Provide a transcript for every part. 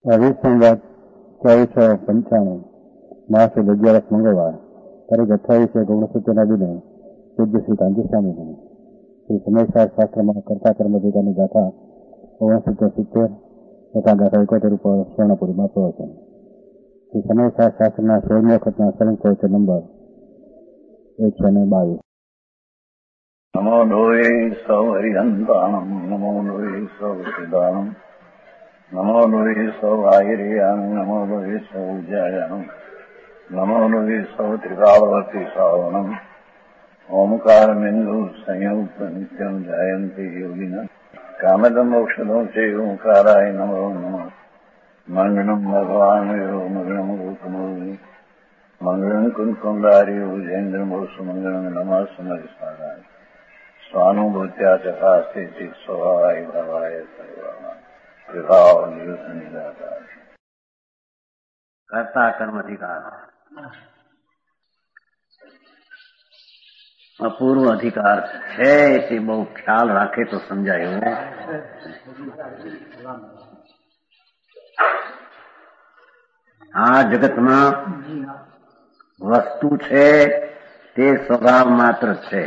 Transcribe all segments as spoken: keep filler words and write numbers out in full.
વીસ સંવાદ ચોવીસો પંચાણું માસિક અગિયારસ મંગળવાર તારીખ અઠ્ઠાવીસ એક ઓગણસિત્તેરના દિને પૂજ્ય શ્રી કાંજી સ્વામીની શ્રી સમયસાર શાસ્ત્રમાં કર્તા કર્મધિકાની ગાથા ઓગણસિત્તેર સિત્તેર તથા ગાથા એકોતેર ઉપર સ્વર્ણપુરીમાં પ્રવચન. શ્રી સમયસાર શાસ્ત્રના સોળમી વખતના સળંગ પ્રવચન નંબર એકસો ને બાવીસ. નમો લોહે સૌ હરિહંતાણમ નમો લોહે સૌ સિદાનમ નમો લોહે સૌ આયર્યાન નમો લોહે સૌ જયાનમ નમો લોહે સૌ ત્રિકાળવતી સાવનમ ઓમકાર બિંદુ સંયુક્ત નિત્યમ જયંતિ યોગિન કામદમ મોક્ષદો છે ઓંકારાય નમો નમઃ. મંગળમ ભગવાન મંગળમ ગૌતમોની મંગળમ કુંકુંડારી ઉજેન્દ્રમોષ મંગળમ નમઃ સમરિસ્વારાય સ્વાનુભૂત્યા ચકાસ્તે સ્વભાવાય ભવાય સર્વમાં વિભાવ નિવૃત્ત નિરાકાર. કર્તા કર્મ અધિકાર અપૂર્વ અધિકાર છે તે બહુ ખ્યાલ રાખે તો સમજાય એવું. આ જગતમાં વસ્તુ છે તે સ્વભાવ માત્ર છે.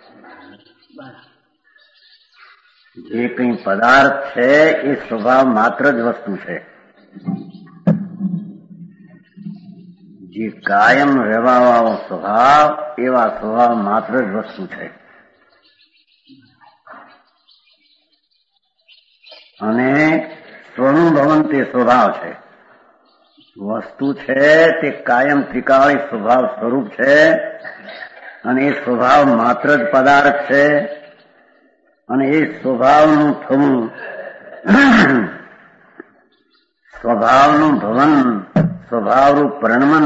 જે કંઈ પદાર્થ છે એ સ્વભાવ માત્ર જ વસ્તુ છે. જે કાયમ રહેવાવાળો સ્વભાવ એવા સ્વભાવ માત્ર જ વસ્તુ છે. અને સ્વનું ભવન તે સ્વભાવ છે. વસ્તુ છે તે કાયમ ત્રિકાળી સ્વભાવ સ્વરૂપ છે અને એ સ્વભાવ માત્ર જ પદાર્થ છે. અને એ સ્વભાવનું થવું સ્વભાવનું ભવન સ્વભાવનું પરિણમન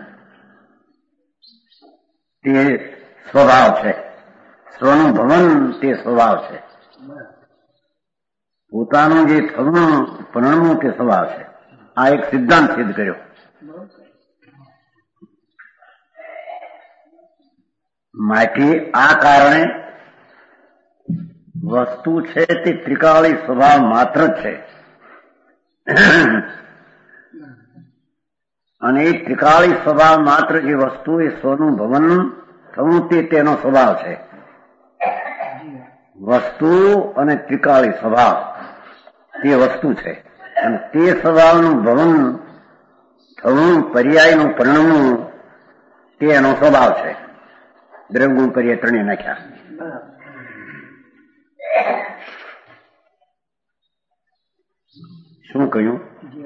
તે સ્વભાવ છે. સ્વનું ભવન તે સ્વભાવ છે. પોતાનું જે થવું પરિણમવું તે સ્વભાવ છે. આ એક સિદ્ધાંત સિદ્ધ કર્યો. માટે આ કારણે વસ્તુ છે તે ત્રિકાળી સ્વભાવ માત્ર જ છે. અને એ ત્રિકાળી સ્વભાવ માત્ર જે વસ્તુ એ સ્વનું ભવન થવું તે તેનો સ્વભાવ છે. વસ્તુ અને ત્રિકાળી સ્વભાવ તે વસ્તુ છે અને તે સ્વભાવનું ભવન થવું પર્યાયનું પરિણમવું તે એનો સ્વભાવ છે. દ્રવગુણ પર્યાય ત્રણે નાખ્યા. શું કહ્યું?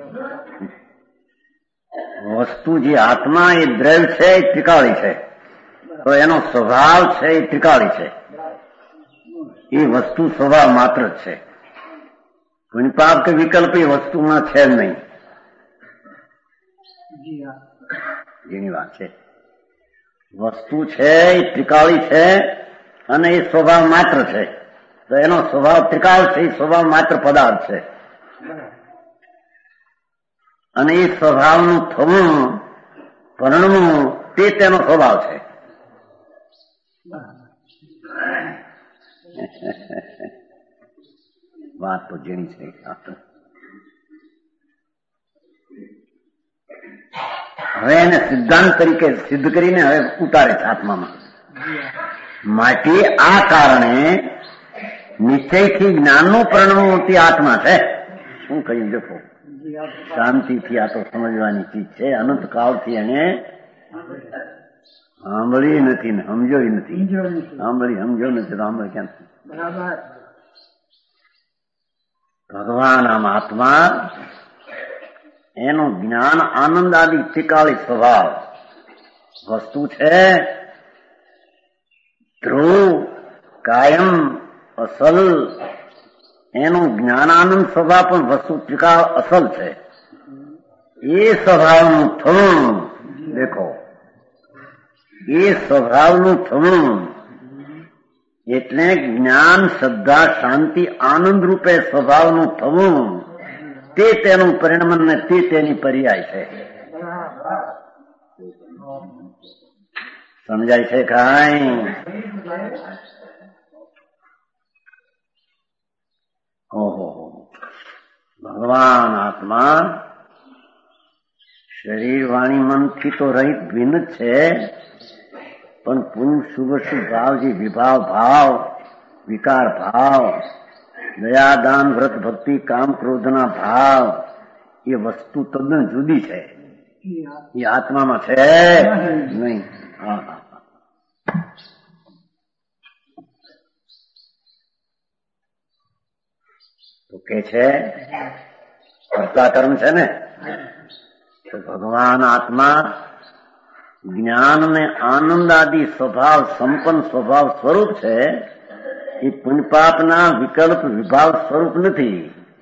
વસ્તુ જે આત્મા એ દ્રવ્ય છે એ ત્રિકાળી છે, તો એનો સ્વભાવ છે એ ત્રિકાળી છે. એ વસ્તુ સ્વભાવ માત્ર જ છે. વિપાક કે વિકલ્પ એ વસ્તુમાં છે જ નહીં. જેની વાત છે વસ્તુ છે એ ત્રિકાળી છે અને એ સ્વભાવ માત્ર છે. તો એનો સ્વભાવ ત્રિકાળ છે. એ સ્વભાવ માત્ર પદાર્થ છે અને એ સ્વભાવનું થવું પરિણમવું તે તેનો સ્વભાવ છે. વાત તો જેની છે. હવે એને સિદ્ધાંત તરીકે સિદ્ધ કરીને હવે ઉતારે છે આત્મામાં. માટે આ કારણે નિશ્ચયથી જ્ઞાનનું પરિણમવું તે આત્મા છે. શું કહ્યું? દેખો, શાંતિથી આ તો સમજવાની ચીજ છે. અનંત કાળથી એને સાંભળી નથી ને સમજ્યો નથી. સાંભળી સમજ્યો નથી તો સાંભળી ક્યાંથી? ભગવાન આમ આત્મા એનું જ્ઞાન આનંદ આદિ ત્રિકાળી સ્વભાવ વસ્તુ છે. ધ્રુવ કાયમ અસલ એનું જ્ઞાનાનંદ સ્વભાવ પણ વસ્તુ ત્રિકાળ અસલ છે. એ સ્વભાવનું થવું દેખો, એ સ્વભાવનું થવું એટલે જ્ઞાન શ્રદ્ધા શાંતિ આનંદ રૂપે સ્વભાવનું થવું તે તેનું પરિણમન ને તે તેની પર્યાય છે. સમજાય છે કાંઈ? ઓહો, ભગવાન આત્મા શરીર વાણી મનથી તો રહિત ભિન્ન છે, પણ પુણ્ય શુભ શુભ ભાવ જે વિભાવ ભાવ, વિકાર ભાવ, દયા દાન વ્રત ભક્તિ કામ ક્રોધના ભાવ એ વસ્તુ તદ્દન જુદી છે. એ આત્મામાં છે નહીં. હા હા તો કે છે કર્તા કર્મ છે ને, તો ભગવાન આત્મા જ્ઞાન ને આનંદ આદિ સ્વભાવ સંપન્ન સ્વભાવ સ્વરૂપ છે. એ પુણ્યપાપના વિકલ્પ વિભાવ સ્વરૂપ નથી.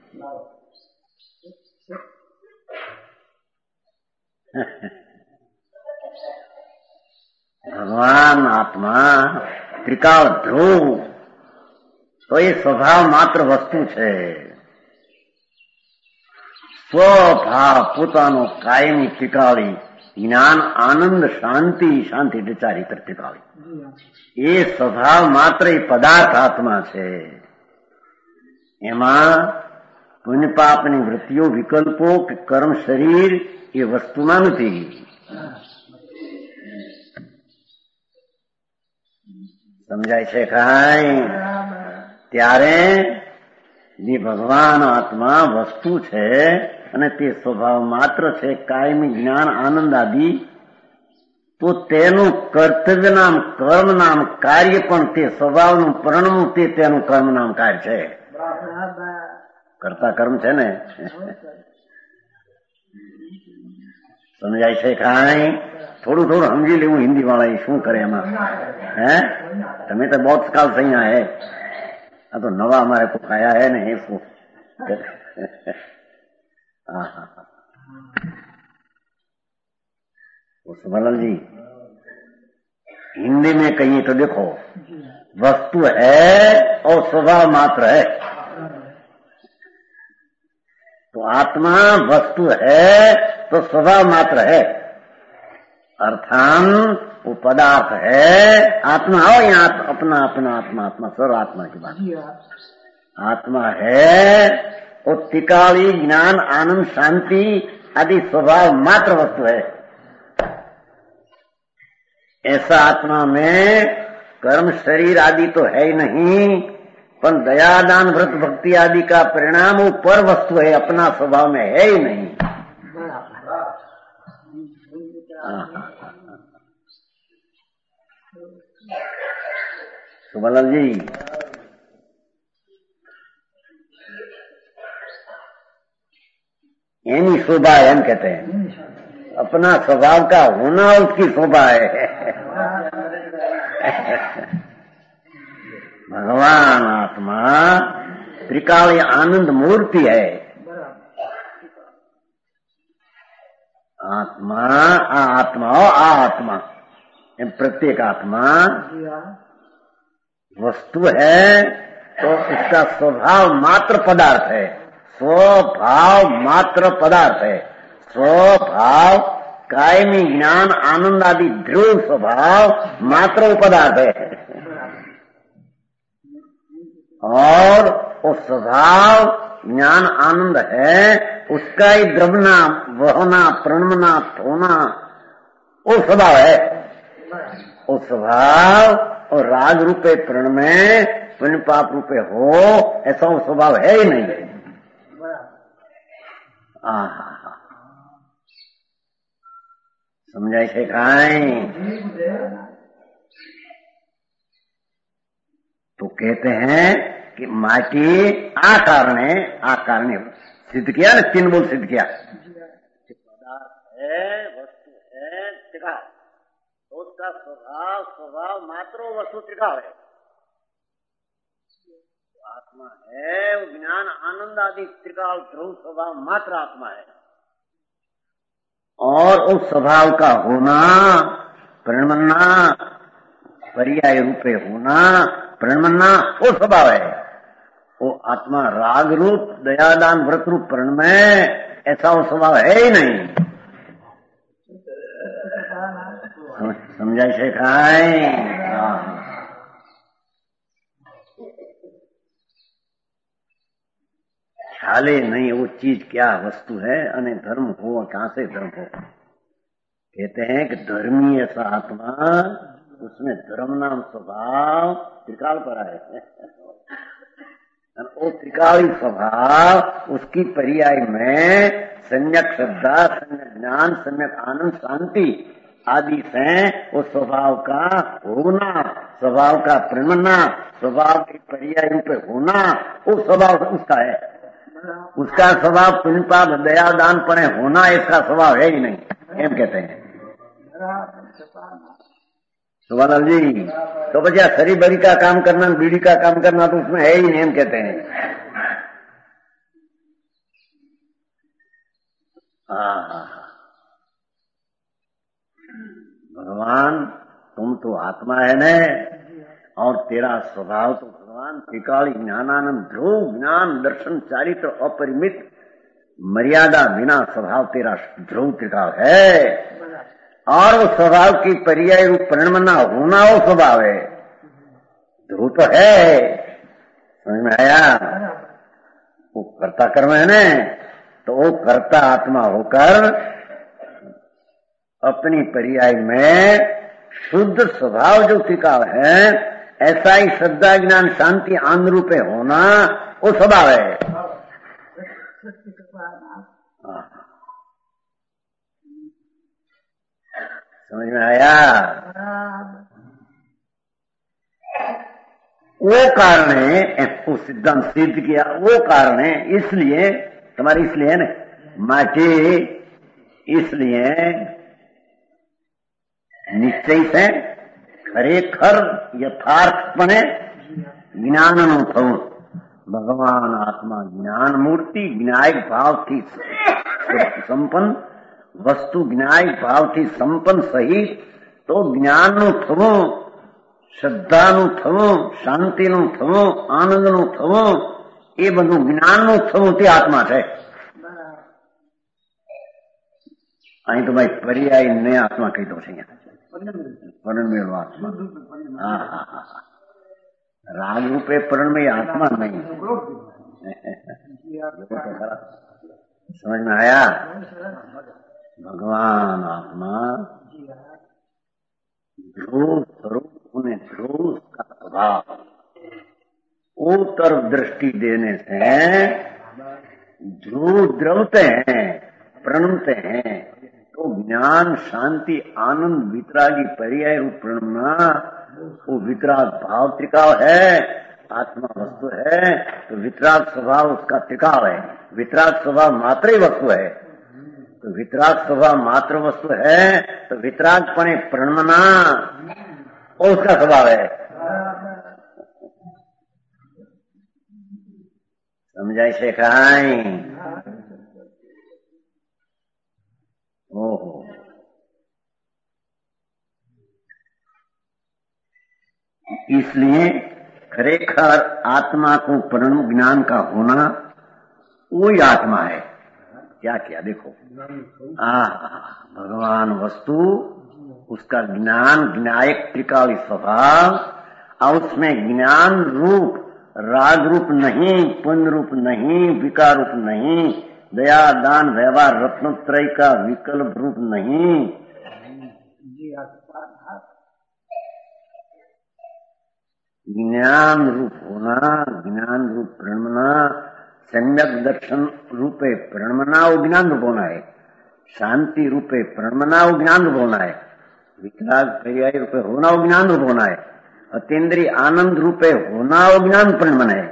ભગવાન આત્મા ત્રિકાળ ધ્રુવ તો એ સ્વભાવ માત્ર વસ્તુ છે. સ્વભાવ પોતાનો કાયમી ત્રિકાળી જ્ઞાન આનંદ શાંતિ શાંતિ એટલે ચારિત્ર ત્રિકાળી એ સ્વભાવ માત્ર એ પદાર્થ આત્મા છે. એમાં પુણ્ય પાપની વૃત્તિઓ વિકલ્પો કે કર્મ શરીર એ વસ્તુમાં નથી. સમજાય છે કાંઈ? ત્યારે જે ભગવાન આત્મા વસ્તુ છે અને તે સ્વભાવ માત્ર છે કાયમી જ્ઞાન આનંદ આદિ, તો તેનું કર્તવ્ય નામ કર્મ નામ કાર્ય પણ તે સ્વભાવનું પરણવું તે તેનું કર્મ નામ કાર્ય છે. કરતા કર્મ છે ને. સમજાય છે કાંઈ? થોડું થોડું સમજી લેવું હિન્દી વાળા એ શું કરે એમાં. હે તમે તો બહુ કાલ સહી હે. આ તો નવા અમારે કોઈ આયા है नहीं इसको. हाँ हाँ सुमरलाल जी, हिंदी में कहिए तो देखो वस्तु है और स्वभाव मात्र है. तो आत्मा वस्तु है तो स्वभाव मात्र है. अर्थान वो पदार्थ है. आत्मा हो यहाँ अपना अपना आत्मा आत्मा सर्व आत्मा की बात. आत्मा है वो त्रिकाली ज्ञान आनंद शांति आदि स्वभाव मात्र वस्तु है. ऐसा आत्मा में कर्म शरीर आदि तो है ही नहीं, पर दया दान व्रत भक्ति आदि का परिणाम वो पर वस्तु है, अपना स्वभाव में है ही नहीं. सुमरलाल जी, यानी शोभा है, हम कहते हैं अपना स्वभाव का होना उसकी शोभा है. भगवान आत्मा त्रिकाली आनंद मूर्ति है. आत्मा आ आत्मा हो आ आत्मा प्रत्येक आत्मा वस्तु है तो इसका स्वभाव मात्र पदार्थ है. स्वभाव मात्र पदार्थ है. स्वभाव कायमी ज्ञान आनंद आदि ध्रुव स्वभाव मात्र पदार्थ है. और वो स्वभाव ज्ञान आनंद है उसका ही द्रवना वहना प्रणमना होना वो स्वभाव है. वो स्वभाव और राग रूपे प्रण में पुण्य पाप रूपे हो ऐसा वो स्वभाव है ही नहीं. आहा समझाय છે કાંઈ? तो कहते हैं कि माटी आ कारणे आ कारणे सिद्ध किया ना, तीन बोल सिद्ध किया. पदार्थ है वस्तु है त्रिकाल, तो उसका स्वभाव स्वभाव मात्र वस्तु त्रिकाल है. आत्मा है वो ज्ञान आनंद आदि त्रिकाल ध्रुव स्वभाव मात्र आत्मा है. और उस स्वभाव का होना प्रणमना पर्याय रूपे होना प्रणमना वो स्वभाव है. वो आत्मा राग रूप दयादान व्रत रूप प्रण में ऐसा वो स्वभाव है ही नहीं. समझाय છે કાંઈ? ख्याल नहीं वो चीज क्या वस्तु है अने धर्म हो कहां से धर्म हो। कहते हैं कि धर्मी ऐसा आत्मा उसमें धर्म नाम स्वभाव त्रिकाल पर आए वो त्रिकाली स्वभाव उसकी पर्याय में सम्यक श्रद्धा, सम्यक ज्ञान, सम्यक आनंद, शांति आदि से वो स्वभाव का होना, स्वभाव का प्रणमना, स्वभाव के पर्याय रूप होना, वो स्वभाव उसका है। उसका स्वभाव पुण्य पाप दया दान पर होना इसका स्वभाव है ही नहीं, एम कहते हैं सुभान जी। तो बच्चा सरी बरी का काम करना, बीड़ी का काम करना तो उसमें है ही नहीं, एम कहते हैं। हाँ, भगवान तुम तो आत्मा है न, और तेरा स्वभाव तो भगवान त्रिकाली ज्ञानानंद ध्रुव ज्ञान दर्शन चारित्र अपरिमित मर्यादा बिना स्वभाव तेरा ध्रुव त्रिकाल है, और वो स्वभाव की पर्याय रूप परिणमना होना वो स्वभाव है, ध्रुव तो है। समझ में आया? वो कर्ता कर्म है न, तो वो कर्ता आत्मा होकर अपनी पर्याय में शुद्ध स्वभाव जो त्रिकाल है, ऐसा ही श्रद्धा ज्ञान शांति आनंद रूपे होना वो स्वभाव है। समझ में आया? वो कारण है, वो सिद्धांत सिद्ध किया, वो कारण है। इसलिए तुम्हारी इसलिए न माटी इसलिए निश्चय से खरेखर यथार्थपणे ज्ञानનું થવું भगवान आत्मा ज्ञान मूर्ति ज्ञायक भाव थी संपन्न वस्तु ज्ञायक भाव थी संपन्न सहित तो જ્ઞાનનું થવું શ્રદ્ધાનું થવું શાંતિનું થવું આનંદનું થવું એ બધું જ્ઞાનનું થવું તે આત્મા છે। અહીં તો ભાઈ પર્યાય ને આત્મા કહી દો છે પરણમેળો આત્મા। હા હા હા राग रूपे परण में आत्मा नहीं। समझ में आया? भगवान आत्मा ध्रुव स्वरूप उन्हें ध्रुव का स्वभाव वो तरफ दृष्टि देने से ध्रुव द्रवते हैं प्रणमते हैं तो ज्ञान शांति आनंद वितरागी पर्याय रूप प्रणमना वो वितराग भाव त्रिकाल है, आत्मा वस्तु है तो वितराग स्वभाव उसका त्रिकाल है। वितराग स्वभाव मात्र ही वस्तु है, तो वितराग स्वभाव मात्र वस्तु है तो वितरागपणे प्रणमना वो उसका स्वभाव है। समझाई शेखाई? ओहो इसलिए खरेखर आत्मा को परम ज्ञान का होना वही आत्मा है। क्या किया देखो, आ भगवान वस्तु उसका ज्ञान ज्ञायक त्रिकाली स्वभाव और उसमें ज्ञान रूप राग रूप नहीं, पुण्य रूप नहीं, विकार रूप नहीं, दया दान व्यवहार रत्नत्रय का विकल्प रूप नहीं, ज्ञान रूप होना, ज्ञान रूप प्रणमना, सम्यक दर्शन रूपे प्रणमना वो ज्ञान रूप होना है, शांति रूपे प्रणमना वो ज्ञान रूप होना है, वितराग पर्याय रूपे होना वो ज्ञान रूप होना है, अतीन्द्रिय आनंद रूपे होना वो ज्ञान प्रणमन है।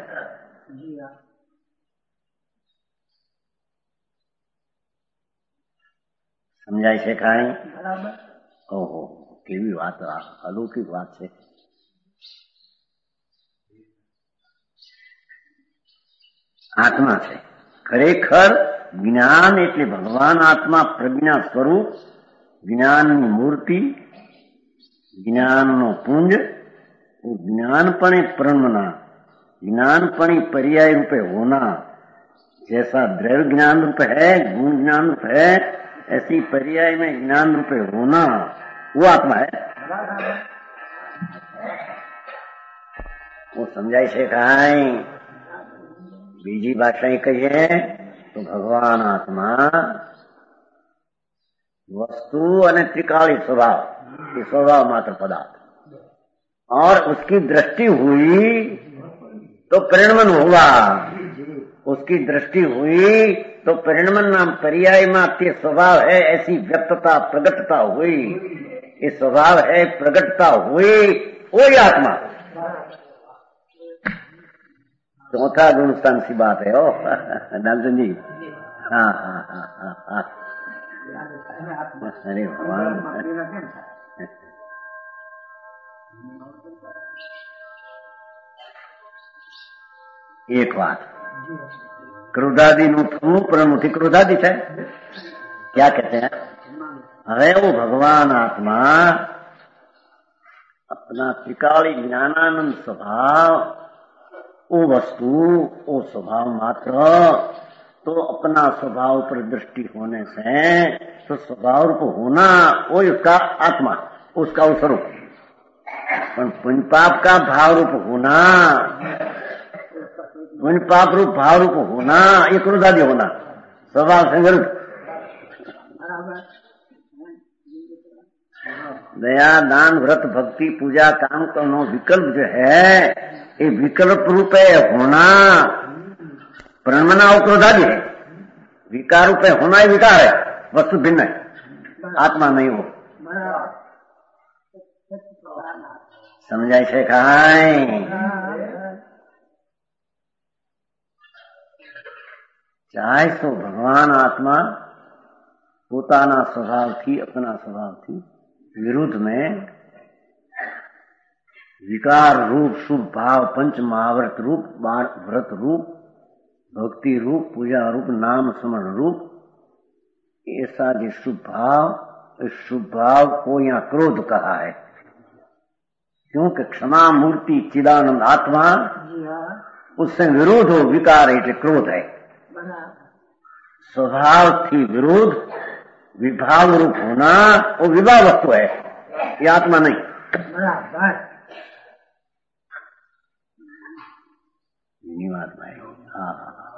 समझाई शेखाई? ओहो केवी बात अलौकिक बात है। आत्मा છે ખરેખર જ્ઞાન એટલે ભગવાન આત્મા પ્રજ્ઞા સ્વરૂપ જ્ઞાનની મૂર્તિ જ્ઞાનનો પુંજ ज्ञानपणे प्रणमना ज्ञानपणे पर्याय रूपे होना, जैसा द्रव्य ज्ञान रूप है गुण ज्ञान रूप है ऐसी पर्याय में ज्ञान रूपे होना वो आत्मा है। वो समझाई शेखाई? બીજી ભાષા એ કહીએ તો ભગવાન આત્મા वस्तु और त्रिकाली स्वभाव, ये स्वभाव मात्र पदार्थ, और उसकी दृष्टि हुई तो परिणमन हुआ, उसकी दृष्टि हुई तो परिणमन नाम पर्याय मात्र स्वभाव है, ऐसी व्यक्तता प्रगटता हुई, ये स्वभाव है प्रगटता हुई, वही आत्मा। चौथा गुणस्थान सी बात है। ओ दामचंद जी, हाँ हाँ हाँ हाँ हाँ, अरे भगवान, एक बात क्रोधादि નું થવું પરમથી ક્રોધાદि છે, क्या कहते हैं? હવે वो भगवान आत्मा अपना त्रिकाली ज्ञानानंद स्वभाव, वो वस्तु, वो स्वभाव मात्र, तो अपना स्वभाव पर दृष्टि होने से तो स्वभाव रूप होना वो उसका आत्मा, उसका वो स्वरूप, पर पुण्य पाप का भाव रूप होना, पुण्य पाप रूप भाव रूप होना, ये क्रोधादि होना, स्वभाव से विरुद्ध। दया दान व्रत भक्ति पूजा काम करना विकल्प जो है, ये विकल्प रूप होना प्रणमना और क्रोधादि है, विकार रूप होना ही विकार है, वस्तु भिन्न है, आत्मा नहीं हो। समझाय છે કાંઈ? चाहे तो भगवान आत्मा પોતાના સ્વભાવથી, अपना स्वभावથી विरुद्ध में विकार रूप शुभ भाव पंच महाव्रत रूप व्रत रूप भक्ति रूप पूजा रूप नाम स्मरण रूप ऐसा जो शुभ भाव, इस शुभ भाव को यहाँ क्रोध कहा है, क्योंकि क्षमा मूर्ति चिदानंद आत्मा उससे विरोध हो विकार है, क्रोध है। स्वभाव थी विरोध विभाव रूप होना, वो विवाह वस्तु है, ये आत्मा नहीं। आत्मा है। हाँ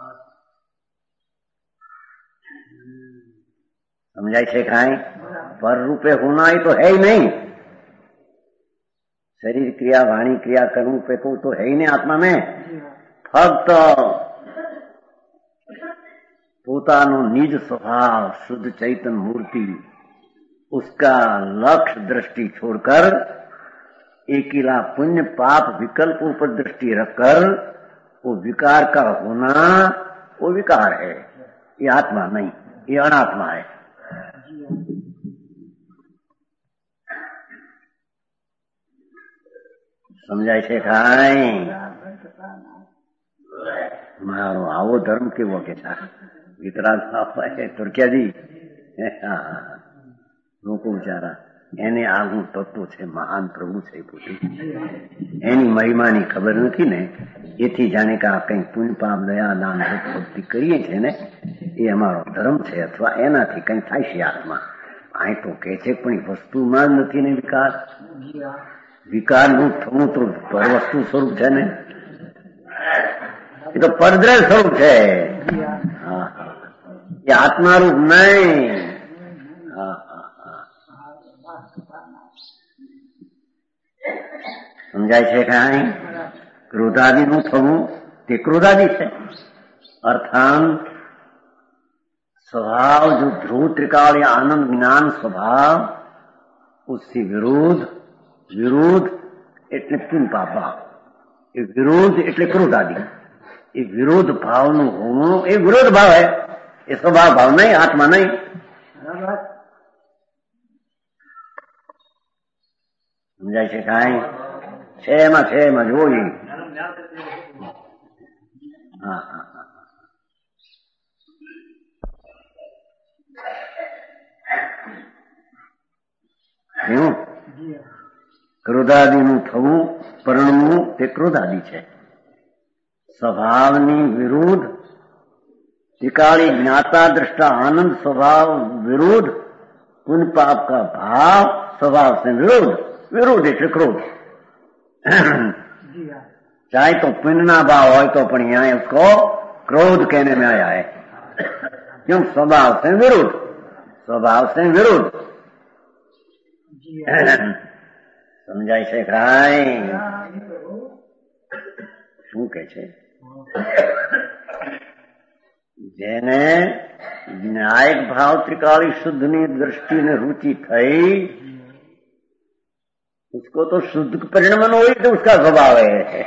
समझाय છે કાંઈ? पर रूपे होना ही तो है ही नहीं, शरीर क्रिया वाणी क्रिया कर्म पे को तो है ही नहीं आत्मा में। फक्त પોતાનો निज स्वभाव शुद्ध चैतन्य मूर्ति, उसका लक्ष्य दृष्टि छोड़कर एकिला पुण्य पाप विकल्पों पर दृष्टि रखकर वो विकार का होना, वो विकार है, ये आत्मा नहीं, ये अनात्मा है। समझाय છે કાંઈ? મારો આવો ધર્મ કેવો કે છે? વિતરાગ તુર્કિયા जी લોકો બિચારા એને આગું તત્વ છે, મહાન પ્રભુ છે, પોતે એની મહિમાની ખબર નથી ને, એથી જાણે કે આ કઈ પુણ્ય પાપ દયા દાન ભક્તિ કરીએ છે ને એ અમારો ધર્મ છે, અથવા એનાથી કઈ થાય છે આત્મા। આ તો કે છે પણ વસ્તુમાં જ નથી ને વિકાર, વિકારનું થવું તો પર વસ્તુ સ્વરૂપ છે ને, એ તો પરદ્રવ્ય સ્વરૂપ છે, ये आत्मा रूप नहीं। हाँ हाँ हाँ समझाय છે કાંઈ? क्रोधादि નું થવું તે क्रोधादि છે, अर्थात स्वभाव जो ध्रुव त्रिकाल या आनंद ज्ञान स्वभाव, उससे विरोध, विरोध એટલે પુણ્ય પાપ ભાવ, એ વિરોધ એટલે क्रोधादि, એ વિરોધ ભાવનું હોવું એ વિરોધ ભાવ है, ये स्वभाव भाव नहीं, आत्मा नहीं। समझाय છે કાંઈ? છે માં છે માં જોઈ। हाँ हाँ हाँ क्यों? क्रोधादिનું થવું પરણવું તે ક્રોધાદि છે, स्वभावनी विरुद्ध त्रिकाली ज्ञाता दृष्टा आनंद स्वभाव विरोध, पुण्य पाप का भाव स्वभाव से विरोध, विरोध એટલે क्रोध। चाहे तो पुण्य ना भाव हो तो अपन यहाँ उसको क्रोध कहने में आया है। क्यों? स्वभाव से विरुद्ध, स्वभाव से विरुद्ध। समझाय છે કાઈ? શું કે છે? જેને ન્યાયિક ભાવ ત્રિકાળી શુદ્ધની દૃષ્ટિને रुचि થઈ, उसको तो शुद्ध परिणमन हो ही तो उसका स्वभाव है।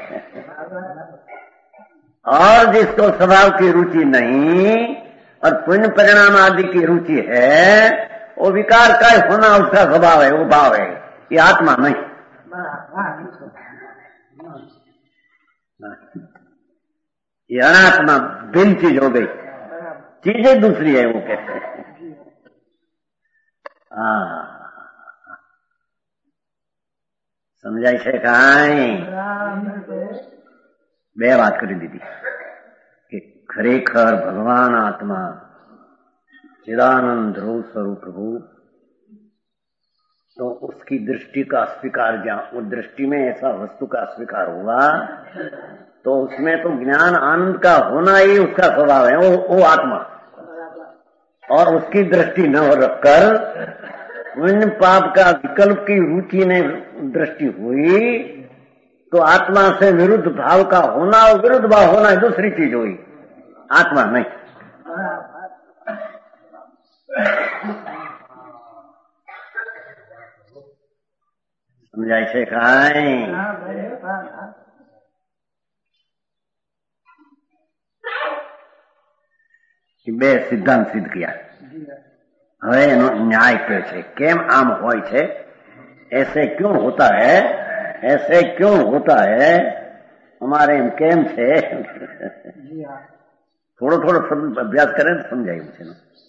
और जिसको स्वभाव की रुचि नहीं और पुण्य परिणाम आदि की रुचि है, वो विकार का होना उसका स्वभाव है, वो भाव है, ये आत्मा नहीं। ये अनात्मा बिन चीज हो गई, चीजें दूसरी है, वो कहते हैं। हाँ, સમજાય છે કાંઈ? બે વાત કરી દીધી કે ખરેખર ભગવાન આત્मा चिदानंद ध्रुव स्वरूप प्रभु, तो उसकी दृष्टि का स्वीकार, जहां वो दृष्टि में ऐसा वस्तु का स्वीकार हुआ तो उसमें तो ज्ञान आनंद का होना ही उसका स्वभाव है, वो, वो आत्मा। और उसकी दृष्टि न रखकर पुण्य पाप का विकल्प की रुचि ने दृष्टि हुई तो आत्मा से विरुद्ध भाव का होना और विरुद्ध भाव होना दूसरी चीज हुई, आत्मा नहीं। समझाय છે કાંઈ? બે સિદ્ધાંત સિદ્ધ किया। હવે એનો ન્યાય કહે છે, કેમ આમ હોય છે, ऐसे क्यों होता है, ऐसे क्यों होता है, हमारे કેમ છે? થોડો થોડો અભ્યાસ કરે તો સમજાયું છે।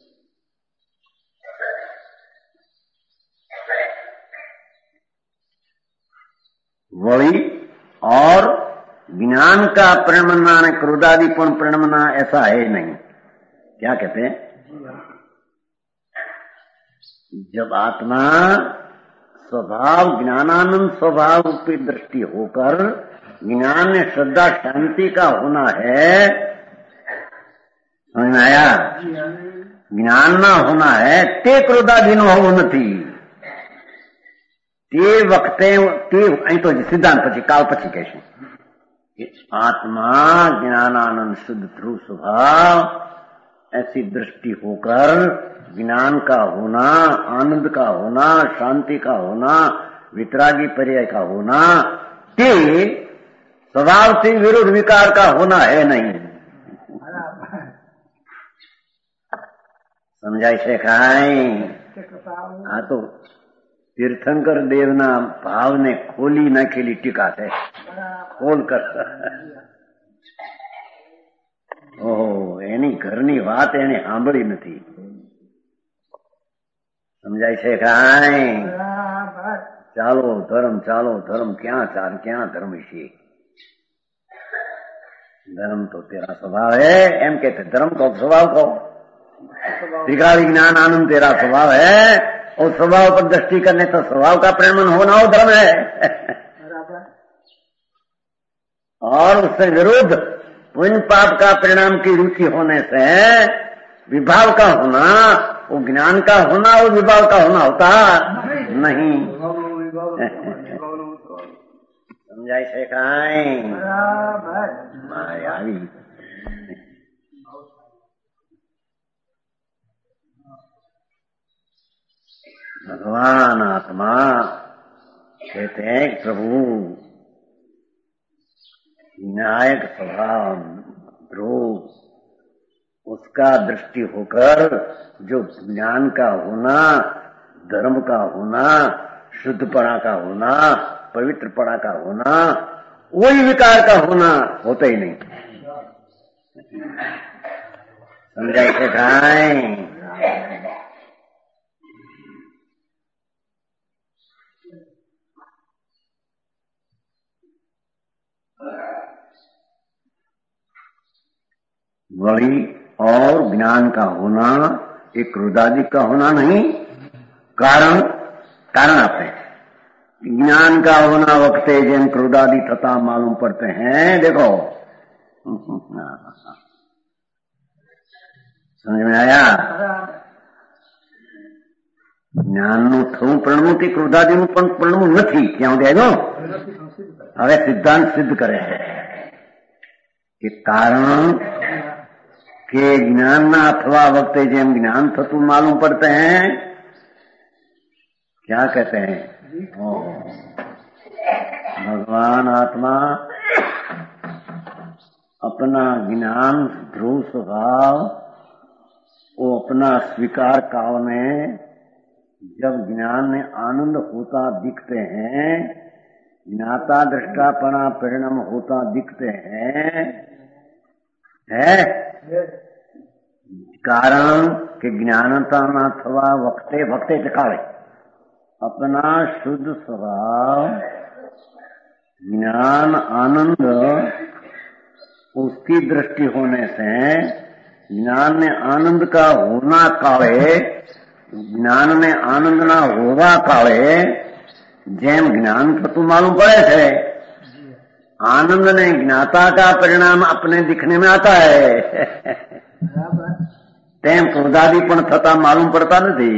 वही और ज्ञान का परिणमना ने क्रोधादिपूर्ण परिणमना ऐसा है नहीं। क्या कहते हैं? जब आत्मा स्वभाव ज्ञानानंद स्वभाव रूपी दृष्टि होकर ज्ञान में श्रद्धा शांति का होना है, समझ में आया? ज्ञान ना होना है ते क्रोधाधीन होવું નથી। તે વખતે તે અહીં તો સિદ્ધાંત પછી કાલ પછી કહેશું कि आत्मा ज्ञानानंद शुद्ध ध्रुव स्वभाव ऐसी दृष्टि होकर ज्ञान का होना, आनंद का होना, शांति का होना, वितरागी पर्याय का होना, ते स्वभाव से विरुद्ध विकार का होना है नहीं। समझाय છે કાંઈ? हाँ, तो तीर्थंकर देवना भाव ने खोली नाखेली टीका है, खोल कर। ओहो, एनी घरनी बात एने सांभળી નથી। समझाय છે કાંઈ? ચાલો ધર્મ, ચાલો ધર્મ, ક્યાં ચાલ ક્યાં ધર્મ છે? धर्म तो तेरा स्वभाव है, एम कहते धर्म को स्वभाव को, त्रिकाली ज्ञान आनंद तेरा स्वभाव है, और स्वभाव पर दृष्टि करने तो स्वभाव का परिणमन होना वो धर्म है। और उससे विरुद्ध पुण्य पाप का परिणाम की रुचि होने से विभाव का होना, वो ज्ञान का होना, वो विभाव का होना होता नहीं। समझाय છે કાંઈ? માયાવી भगवान आत्मा कहते हैं प्रभु न्यायिक स्वभाव ध्रुव, उसका दृष्टि होकर जो ज्ञान का होना, धर्म का होना, शुद्धपणा का होना, पवित्रपणा का होना, वही विकार का होना होता ही नहीं। समझाय છે કાંઈ? वही और ज्ञान का होना एक क्रोधादि का होना नहीं। कारण कारण आपने ज्ञान का होना वक्ते जेम क्रोधादि तथा मालूम पड़ते हैं। देखो समझ में आया? જ્ઞાનનું થવું પ્રણવું કે ક્રોધાદિનું પણ પ્રણવું નથી. ક્યાં સુધી આવ્યો? હવે સિદ્ધાંત સિદ્ધ કરે છે કે કારણ કે જ્ઞાનના અથવા વખતે જેમ જ્ઞાન થતું માલુમ પડते हैं, क्या कहते हैं? भगवान आत्मा अपना ज्ञान ध्रुव स्वभाव वो अपना स्वीकार काल में जब ज्ञान में आनंद होता दिखते हैं, ज्ञाता दृष्टापना परिणाम होता दिखते हैं, है कारण के ज्ञानता न थवा वक्ते भक्ते टकाले अपना शुद्ध स्वभाव ज्ञान आनंद उसकी दृष्टि होने से ज्ञान में आनंद का होना काले જ્ઞાન ને આનંદ ના હોવા કાળે જેમ જ્ઞાન થતું માલુમ પડે છે, आनंद ने ज्ञाता का परिणाम अपने दिखने में आता है, તેમ ક્રોધાદિ પણ થતા માલુમ પડતા નથી.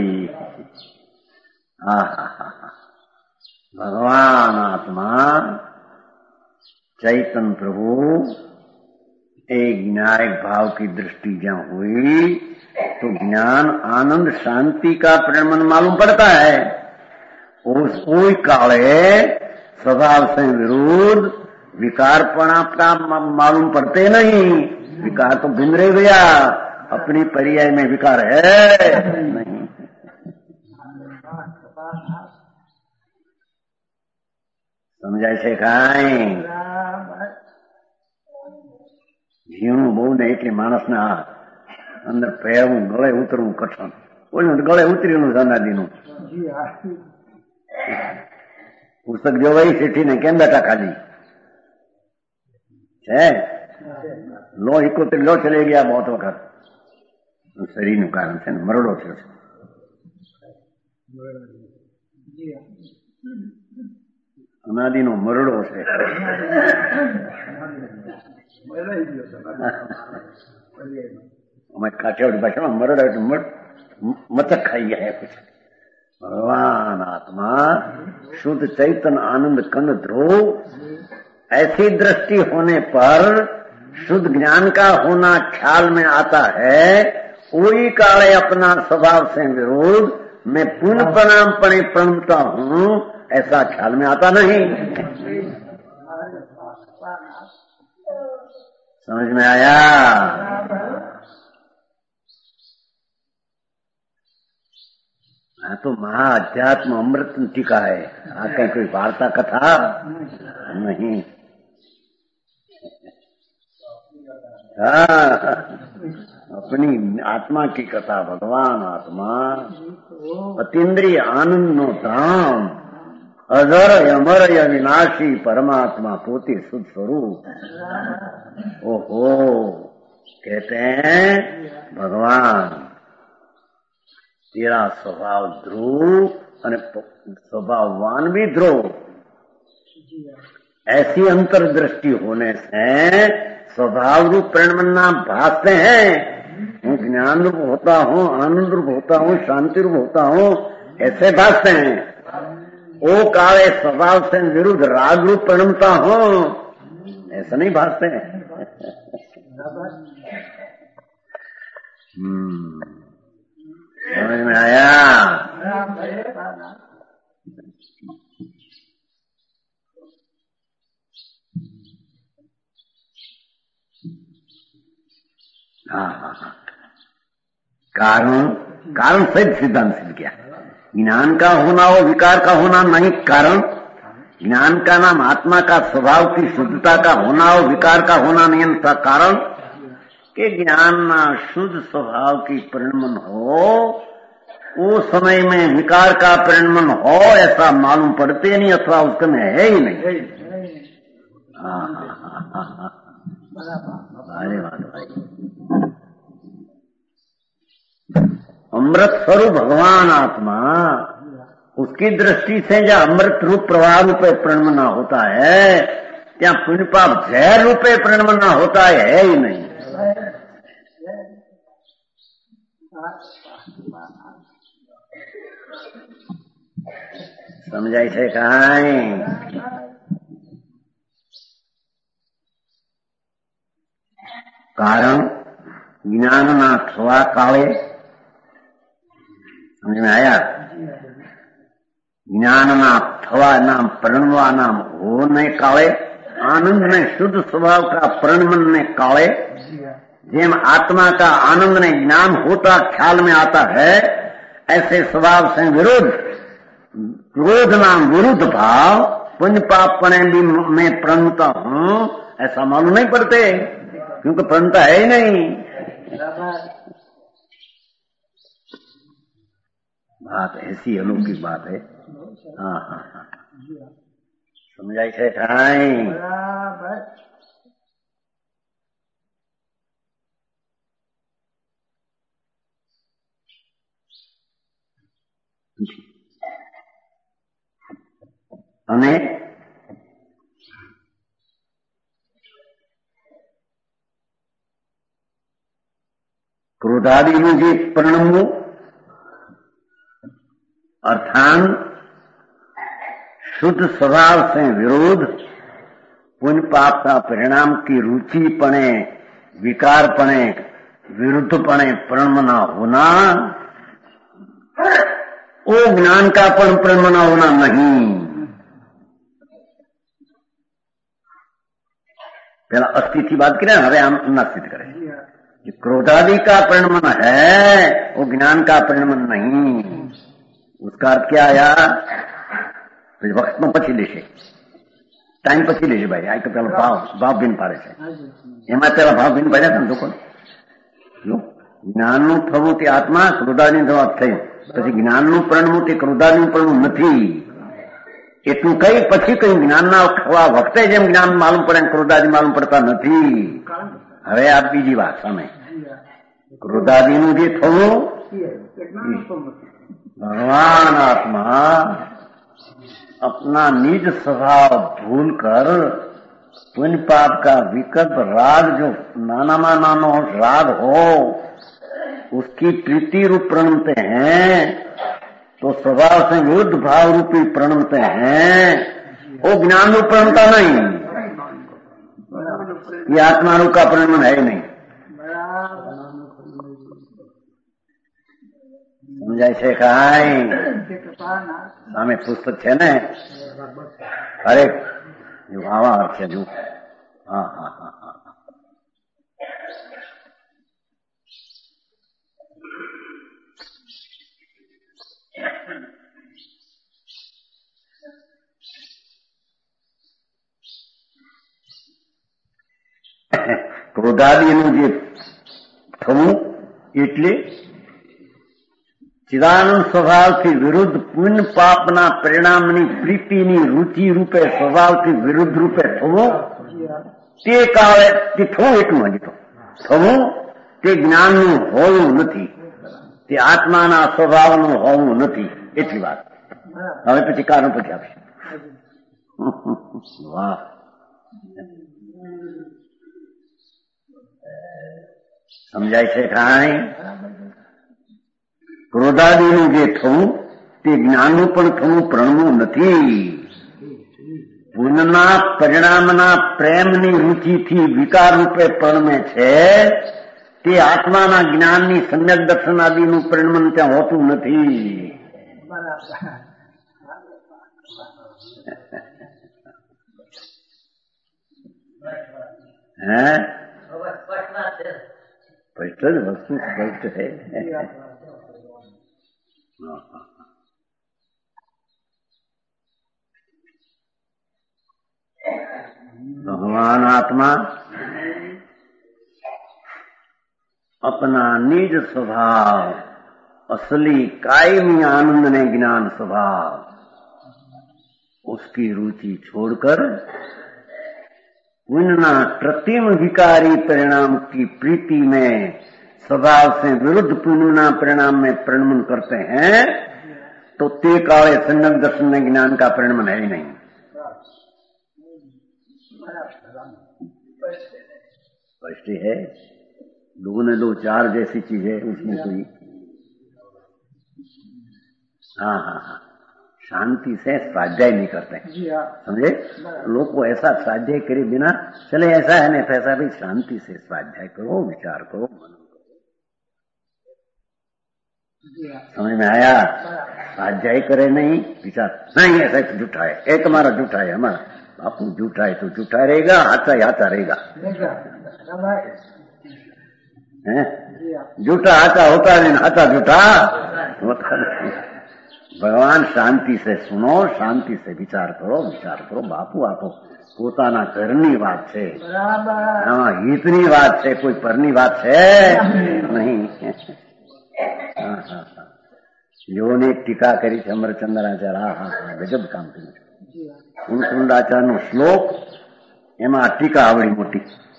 ભગવાન આત્મા चैतन प्रभु एक न्यायिक भाव की दृष्टि जहां हुई तो ज्ञान आनंद शांति का परिणाम मालूम पड़ता है. उस कोई काले स्वभाव से विरोध विकारपणा मालूम पड़ते नहीं. विकार तो भिन्न रह गया, अपनी पर्याय में विकार है नहीं. સમજાય છે કાંઈ? જીવનું બહુ ને એટલે માણસના અંદર પહેરવું ગળે ઉતરવું કઠણ. ઓલું ગળે ઉતરેલું અનાદિનું પુસ્તક જોવાઈ શેઠી ને કેમ બેઠા ખાલી છે. લો ઇકોતેર લો ચલે ગયા બહુ વખત. શરીરનું કારણ છે ને, મરડો છે. અનાદિનો મરડો છે. અમે કાઠિયાવાડી ભાષામાં મરડા એટલે મચક ખાઈ ગયા. भगवान आत्मा शुद्ध चैतन्य आनंद कंद ध्रुव ऐसी दृष्टि होने पर शुद्ध ज्ञान का होना ख्याल में आता है. कोई काले अपना स्वभाव से विरोध मैं पूर्ण प्रणाम पणे प्रणमता हूं ऐसा ख्याल में आता नहीं. समझ में आया? हाँ तो महाअध्यात्म अमृत टीका है. आ कहीं कोई वार्ता कथा नहीं. हाँ अपनी आत्मा की कथा. भगवान आत्मा अतीन्द्रिय आनंद नो धाम अजर अमर अविनाशी परमात्मा पोते शुद्ध स्वरूप. ओहो कहते हैं भगवान तेरा स्वभाव ध्रुव और स्वभाववान भी ध्रुव. ऐसी अंतर्दृष्टि होने से स्वभाव रूप परिणाम भासते हैं. हूँ ज्ञान रूप होता हूँ, आनंद रूप होता हूँ, शांति रूप होता हूँ, ऐसे भासते हैं. ओ काले स्वभाव से विरुद्ध राग रूप परिणमता हूँ, ऐसा नहीं भासते हैं. हम्म समझ में आया? हाँ हाँ हाँ कारण कारण सहित सिद्धांत सिद्ध किया. ज्ञान का होना हो विकार का होना नहीं कारण. ज्ञान का नाम आत्मा का स्वभाव की शुद्धता का होना हो विकार का होना नहीं था कारण. कि ज्ञान शुद्ध स्वभाव की परिणमन हो उस समय में विकार का परिणमन हो ऐसा मालूम पड़ते नहीं अथवा उसके में है ही नहीं. हाँ हाँ हाँ हाँ अरे बात भाई. अमृत स्वरूप भगवान आत्मा उसकी दृष्टि से जहाँ अमृत रूप प्रवाह रूपे परिणमना होता है ત્યાં पुण्य पाप जहर रूपे परिणमना होता है ही नहीं. સમજાય છે કાંઈ? કારણ જ્ઞાનના થવા કાળે સમજમાં આયા? જ્ઞાનના થવાના प्रणवाना होने काले आनंद ने शुद्ध स्वभाव का प्रणमन ने काले जेम आत्मा का आनंद ने ज्ञान होता ख्याल में आता है, ऐसे स्वभाव से विरुद्ध क्रोध नाम विरुद्ध भाव पुण्य पाप पणे भी मैं प्रणता हूं ऐसा मालूम नहीं पड़ते, क्योंकि प्रणता है ही नहीं। बात ऐसी अलौकिक बात है। हाँ हाँ हाँ समझाई છે ठाई? અને ક્રોધાદિનું જે પરિણમવું अर्थात शुद्ध स्वभाव से विरोध पुण्य पाप का परिणाम की रुचि पणे विकार पणे विरुद्ध पणे प्रणमना होना, वो ज्ञान का पण प्रणमना होना नहीं। पहला अस्थि की बात करें, हमें हम नास्तिक करें। क्रोधादि का प्रणमन है, वो ज्ञान का प्रणमन नहीं। उसका अर्थ क्या आया? वक्त में पछी लेशे, टाइम पछी लेशे भाई। आ तो पेला भाव भाव भीन पाड़े छे, एमां पेला भाव भीन पाड्या तने लोको जो ज्ञानનું થવું તે આત્મા, ક્રોધાદિનું થવા થયું, પછી જ્ઞાનનું પ્रणમવું તે ક્રોધાદિનું પ્रणમવું નથી। એટલું કઈ પછી કઈ જ્ઞાનના થવા વખતે જેમ જ્ઞાન માલુમ પડે ક્રોધાદિ માલુમ પડતા નથી। હવે આ બીજી વાત સામે ક્રોધાદિનું જે થવું भगवान आत्मा अपना निज स्वभाव भूलकर पुण्य पाप का विकल्प राग, जो नाना मा नानो राग हो, उसकी प्रीति रूप प्रणमते हैं, तो स्वभाव से विरुद्ध भाव रूपी प्रणमते हैं। वो ज्ञान रूप प्रणमता नहीं, ये आत्मा रूप का प्रणमन है नहीं। સમજાય છે કાંઈ? સામે પુસ્તક છે ને, અરે આવા અર્થ છે જો। હા હા હા હા ક્રોધાદિનું જે થવું એટલે चिदानंद स्वभाव की विरुद्ध पुण्य पापना परिणामनी प्रीतिनी रुचि रूपे स्वभाव की विरुद्ध रूपे थवो ते काळे ते थवो એટલું હજી તો થવું તે જ્ઞાનનું હોવું નથી, તે આત્માના સ્વભાવનું હોવું નથી, એટલી વાત। હવે પછી કારણ પછી આપશે। વાહ, સમજાય છે કાંઈ? ક્રોધાદિનું જે થવું તે જ્ઞાનનું પણ થવું પ્रणમવું નથી। પુણ્યના પરિણામના પ્રેમની રુચિથી વિકાર રૂપે પ્रणમે છે, તે આત્માના જ્ઞાનની સમ્યક દર્શન આદિનું પરિણમન ત્યાં હોતું નથી। હે સ્પષ્ટ જ વસ્તુ સ્પષ્ટ છે। भगवान आत्मा अपना निज स्वभाव असली कायमी आनंद ने ज्ञान स्वभाव उसकी रुचि छोड़कर पुण्यना कृत्रिम विकारी परिणाम की प्रीति में स्वभाव से विरुद्ध पुण्यना परिणाम में प्रणमन करते हैं, तो ते काले संगम दर्शन में ज्ञान का परिणमन है ही नहीं। स्पष्ट है, दो ने दो चार जैसी चीज है, उसमें कोई हाँ हाँ हाँ, शांति से स्वाध्याय नहीं करते, समझे? लोग को ऐसा स्वाध्याय करे बिना चले, ऐसा है नहीं ऐसा भी, शांति से स्वाध्याय करो, विचार करो, मनन करो। समझ में आया? स्वाध्याय करे नहीं, विचार नहीं, ऐसा एक झूठा है, एक तुम्हारा झूठा है, हमारा बापू झूठा है तो झूठा रहेगा, हाथा ही हाथा रहेगा, झूठा हाथा होता नहीं, हाथा झूठा होता नहीं। भगवान शांति से सुनो, शांति से विचार करो, विचार करो। बापू आपो પોતાના ઘરની વાત છે, આમાં હિતની વાત છે, કોઈ પરની વાત છે નહીં. હા હા હા, યોને ટીકા કરી છે અમરચંદ્રાચાર્ય. હા હા હા, ગજબ કામ કર્યું છે. કુંડકુંડાચાર્યનો શ્લોક, એમાં ટીકા આવડી મોટી.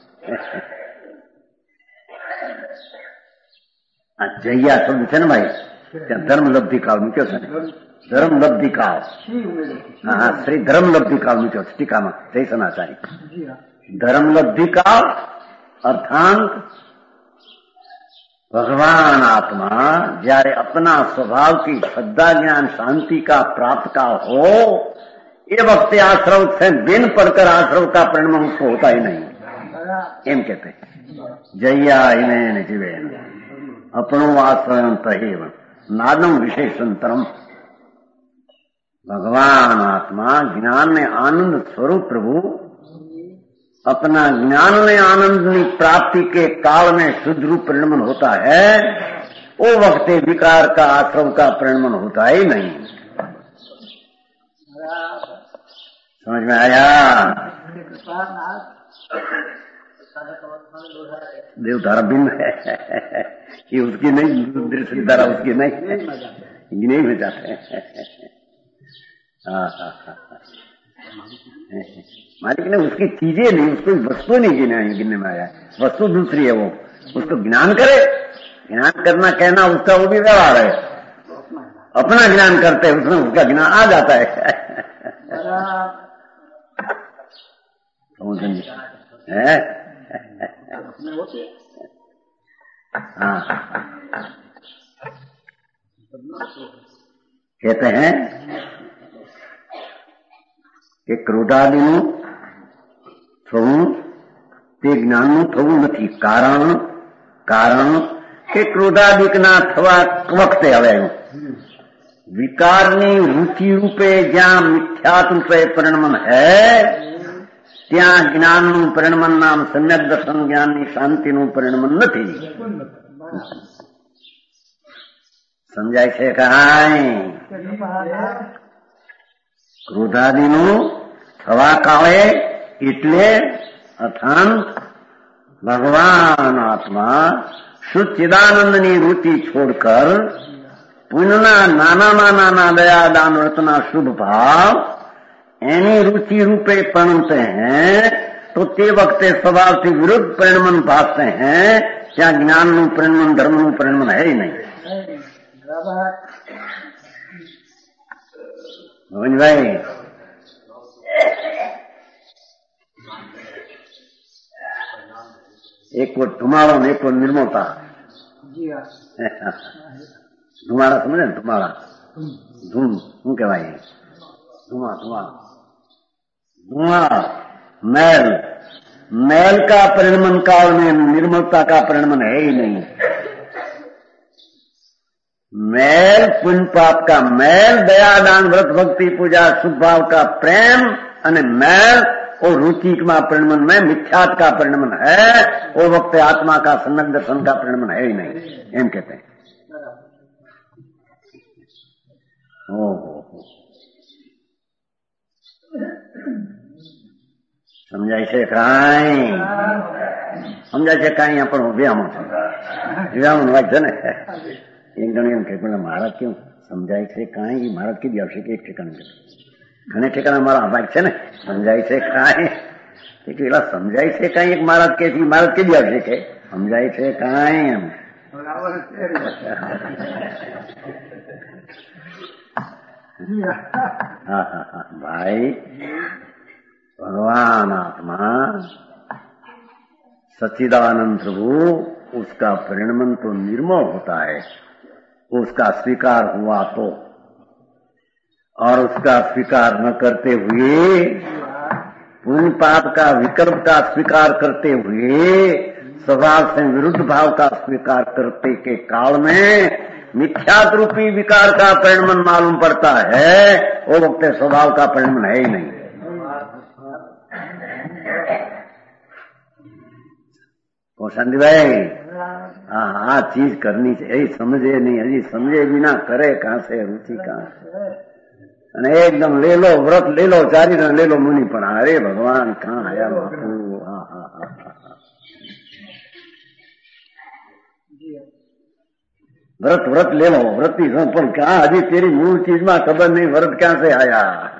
આ જૈયા શબ્દ છે ને ભાઈ, ત્યાં ધર્મલબ્ધિ કાળ મૂક્યો છે ને, ધર્મલબ્ધિ કાળ. હા હા, શ્રી ધર્મલબ્ધિ કાળ મૂક્યો છે ટીકામાં જયસનાચાર્ય. ધર્મલબ્ધિ काल अर्थात भगवान आत्मा जયારે अपना स्वभाव की श्रद्धा ज्ञान शांति का प्राप्त का हो, ये वक्त आश्रव से बिन पढ़कर आश्रव का परिणाम उसको होता ही नहीं, एम कहते हैं. जया इमेन जीवेन अपनो आश्रयं तहेव नादम विशेषंतरम. भगवान आत्मा ज्ञान में आनंद स्वरूप प्रभु अपना ज्ञान में आनंद की प्राप्ति के काल में शुद्ध रूप परिणमन होता है, वो वक्त विकार का आश्रम का परिणमन होता ही नहीं. समझ में आया? देवधारा भिन्न है, ये उसकी नहीं, दृश्य धारा उसकी नहीं, ये नहीं हो जाते. हाँ हाँ हाँ, मालिक ने उसकी चीजें नहीं, उसको वस्तु नहीं गिने गिनने में आया. वस्तु दूसरी है, वो उसको ज्ञान करे. ज्ञान करना कहना उसका वो भी व्यवहार है, अपना ज्ञान करते हैं उसमें उसका ज्ञान आ जाता है. है? हाँ, कहते हैं કે ક્રોધાદિનું થવું તે જ્ઞાનનું થવું નથી. કારણ કારણ કે ક્રોધાદિકના થવા વખતે હવે વિકારની રૂચિ રૂપે જ્યાં મિથ્યાત રૂપે પરિણમન હે, ત્યાં જ્ઞાનનું પરિણમન નામ સમ્યક દર્શન જ્ઞાનની શાંતિનું પરિણમન નથી. સમજાય છે કાંઈ? ક્રોધાદિનું થવા કાળે એટલે અથાંત ભગવાન આત્મા શુદ્ધિદાનંદની રૂચિ છોડકર પુણ્યના નાનામાં નાના દયા દાન વ્રતના શુભ ભાવ એની रुचि रूपे परिणमते हैं, तो ते वक्ते स्वभाव से विरुद्ध परिणमन भासते हैं. ત્યાં જ્ઞાનનું પરિણમન ધર્મનું પરિણમન है ही नहीं. मोहन भाई, एक को धुमाड़ो ने एक को निर्मलता. धुमाड़ा समझे? धुमाड़ा धूम શું કહેવાય? धुआं धुआं धुआं मैल. मैल का परिणमन काल में निर्मलता का परिणमन है ही नहीं. मैल पुण्य पाप का मैल, दया दान व्रत भक्ति पूजा शुभ भाव का प्रेम અને मैल और रुचि का परिणमन में मिथ्यात का परिणमन है, वो वक्त आत्मा का सम्यक दर्शन का परिणमन है ही नहीं, एम कहते हैं. ओहो, समझाय છે કાંઈ? સમજાય છે કાંઈ? આ પણ વ્યામણ છે, વ્યામણ વાત છે ને. એક જણ એમ કે મહારાજ કેવું સમજાય છે કાંઈ? મહારાજ કીધી આવશે કે એક ઠેકાણે ઘણે ઠેકાણે મારા અભાગ છે ને, સમજાય છે કાંઈ? પેલા સમજાય છે કાંઈ એક મહારાજ કે મહારાજ કીધી આવશે કે સમજાય છે કાંઈ? એમ हाँ हाँ हाँ भाई, भगवान आत्मा सच्चिदानंद प्रभु, उसका परिणमन तो निर्मल होता है. उसका स्वीकार हुआ तो और उसका स्वीकार न करते हुए, पुण्य पाप का विकल्प का स्वीकार करते हुए, स्वभाव से विरुद्ध भाव का स्वीकार करते के काल में मिथ्यात्व रूपी विकार का परिणमन मालूम पड़ता है, वो वक्त स्वभाव का परिणमन है ही नहीं। तो संजय भाई, हाँ हाँ चीज करनी चाहिए, समझे नहीं, अजी समझे बिना करे कहां से, रुचि कहां से। અને એકદમ લે લો વ્રત લે લો ચારી રણ લે લો મુનિ પણ અરે ભગવાન કાં આયા બાપુ, હા હા હા व्रत व्रत ले लो, व्रत की पर क्या अभी तेरी मूल चीज में खबर नहीं, व्रत क्या से आया।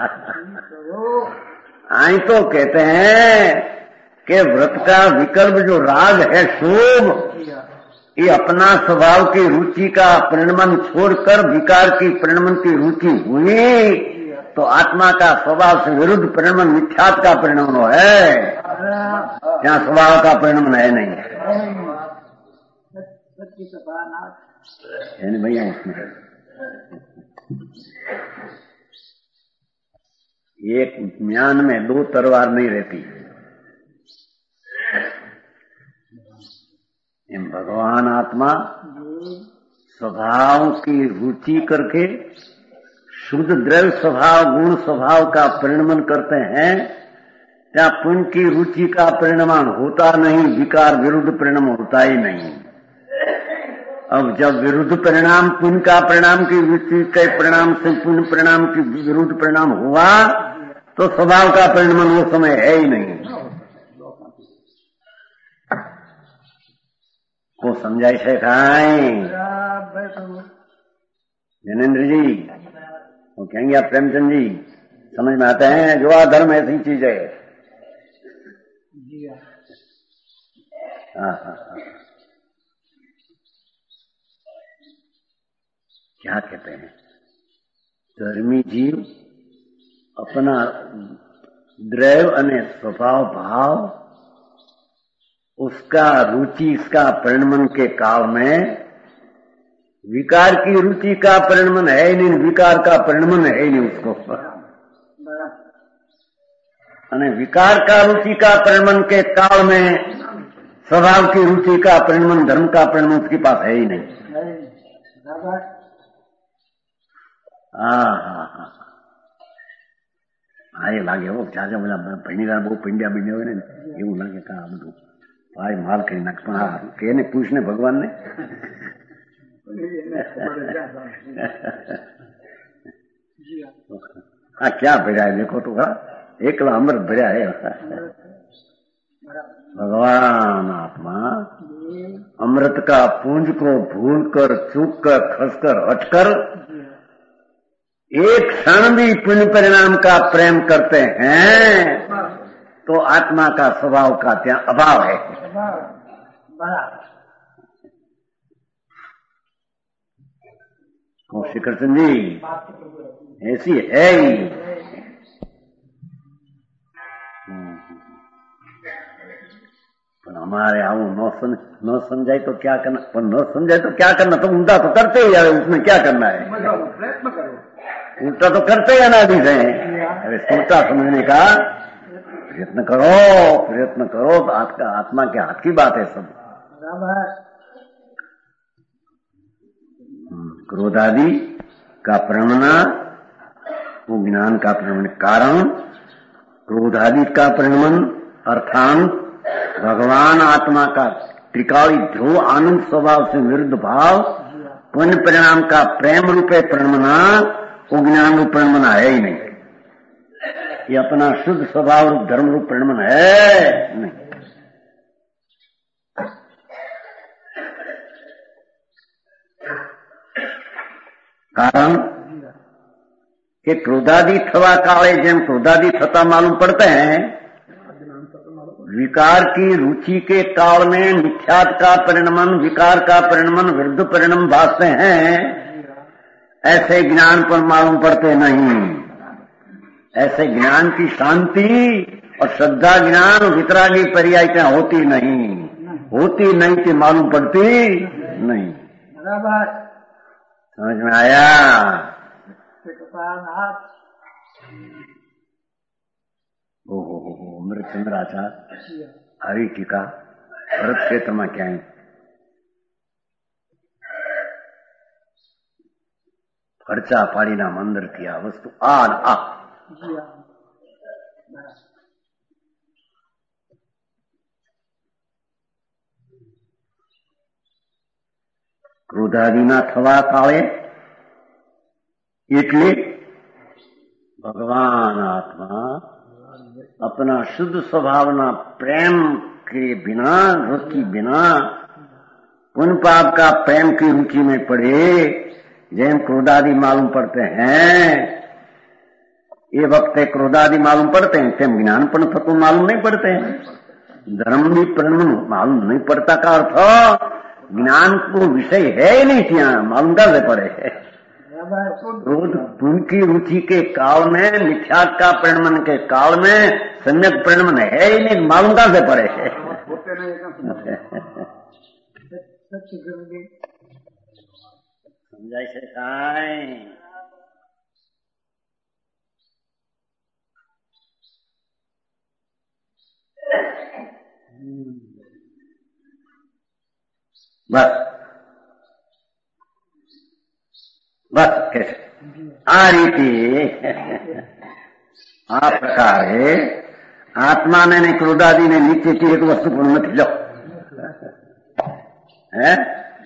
आई तो कहते हैं कि व्रत का विकल्प जो राग है शोभ, ये अपना स्वभाव की रुचि का परिणमन छोड़कर विकार की परिणमन की रुचि हुई तो आत्मा का स्वभाव से विरुद्ध परिणमन मिथ्यात्व का परिणमन है, यहाँ स्वभाव का परिणमन है नहीं है भैया। इसमें एक म्यान में दो तलवार नहीं रहती। भगवान आत्मा स्वभाव की रुचि करके शुद्ध द्रव्य स्वभाव गुण स्वभाव का परिणमन करते हैं, क्या पुण्य की रुचि का परिणमन होता नहीं, विकार विरुद्ध परिणाम होता ही नहीं। अब जब विरुद्ध परिणाम पुण्य का परिणाम की रुचि के परिणाम से पुण्य परिणाम की विरुद्ध परिणाम हुआ तो स्वभाव का परिणमन वो समय है ही नहीं। को समझाई शेखाई जनेन्द्र जी, वो कहेंगे आप प्रेमचंद जी समझ में आते हैं, जो धर्म ऐसी चीज है। हाँ हाँ हाँ, क्या कहते हैं, धर्मी जीव अपना द्रव्य अने स्वभाव भाव उसका रुचि इसका परिणमन के काल में विकार की रुचि का परिणमन है ही नहीं, विकार का परिणमन है ही नहीं उसको। अने विकार का रुचि का परिणमन के काल में स्वभाव की रुचि का परिणमन धर्म का परिणमन उसके पास है ही नहीं। हाँ हाँ हाँ हाँ, ये लागे वो चाचा बोला पहली बहू पिंडिया बिंडिया हो ने એવું લાગે કા આ બધું ભાઈ માલ કરી નાખ, પણ આ કેને પૂછને ભગવાન ને આ क्या ભર્યા है, देखो तो एकला अमृत भर्या है। भगवान आत्मा अमृत का पुंज को भूल कर चूक कर खसकर हटकर एक क्षण भी पुण्य परिणाम का प्रेम करते हैं तो आत्मा का स्वभाव का त्या अभाव है। श्री कृष्ण जी ऐसी है ही। पर हमारे आओ न समझ न समझाए तो क्या करना, पर न समझाए तो क्या करना, तो उल्टा तो करते ही यार, उसमें क्या करना है, प्रयत्न करो, उल्टा तो करते ही अनादि है। अरे उल्टा समझने का प्रयत्न करो, प्रयत्न करो तो आपका आत्मा के हाथ की बात है सब। क्रोध आदि का परिणमना वो ज्ञान का परिणमन कारण, क्रोध आदि का परिणमन अर्थांत भगवान आत्मा का त्रिकाली ध्रुव आनंद स्वभाव से विरुद्ध भाव पुण्य परिणाम का प्रेम रूपे परिणमना वो ज्ञान रूप परिणमना है ही नहीं। ये अपना शुद्ध स्वभाव रूप धर्म रूप परिणमन है नहीं। कारण કે ક્રોધાદી થવા કાળે જેમ ક્રોધાદી થતા मालूम पड़ते हैं, विकार की रुचि के काल में मिथ्यात का परिणमन विकार का परिणमन विरुद्ध परिणाम भासते हैं, ऐसे ज्ञान पर मालूम पड़ते नहीं। ऐसे ज्ञान की शांति और श्रद्धा ज्ञान वितरागी पर्याय क्या होती नहीं, होती नहीं कि मालूम पड़ती नहीं। समझ में आया? ओहो हो हो अमृत चंद्राचार्य हरि टीका भरत क्षेत्રમાં ક્યાંય ખર્ચા પાડીના મંદર થી આ વસ્તુ આ આ ક્રોધાદિના થવા કાળે એટલે भगवान आत्मा अपना शुद्ध स्वभावना प्रेम के बिना रस की बिना पुण्य पाप का प्रेम की रुचि में पड़े जैन क्रोधादि मालूम पड़ते हैं ये वक्त क्रोधादि मालूम पड़ते हैं तेम ज्ञान पण थતું मालूम नहीं पड़ते हैं धर्म भी प्रण मालूम नहीं पड़ता का अर्थ ज्ञान को विषय है ही नहीं थी मालूम कैसे पड़े क्रोध उनकी रुचि के काल में मिथ्या का प्रणमन के काल में सम्यक प्रणमन है ही नहीं मालूम कैसे पड़े समझाई से साईं बस बस कैसे आ रीति आ प्रकार आत्मा ने क्रोधादि ने नीचे की एक वस्तु पर मत लो है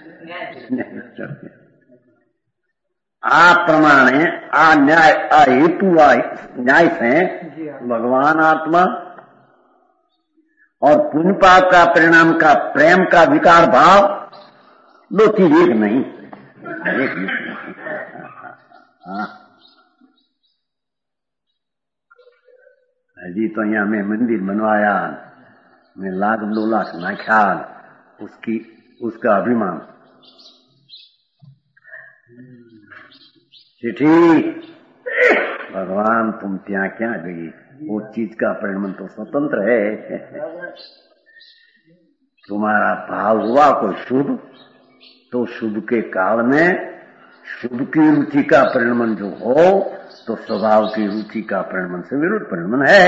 आ प्रमाणे आ न्याय आ हेतु आ न्याय से भगवान आत्मा और पुण्य पाप का परिणाम का प्रेम का विकार भाव दो चीज एक नहीं एक नहीं हजी तो यहाँ मैं मंदिर बनवाया मैं लाख दो लाख नाख्या उसकी उसका अभिमान चिट्ठी भगवान तुम ત્યાં क्या गई वो चीज का परिणाम तो स्वतंत्र है तुम्हारा भाव हुआ कोई शुभ तो शुभ के काल में शुभ की रुचि का परिणमन जो हो तो स्वभाव की रुचि का परिणमन से विरुद्ध परिणमन है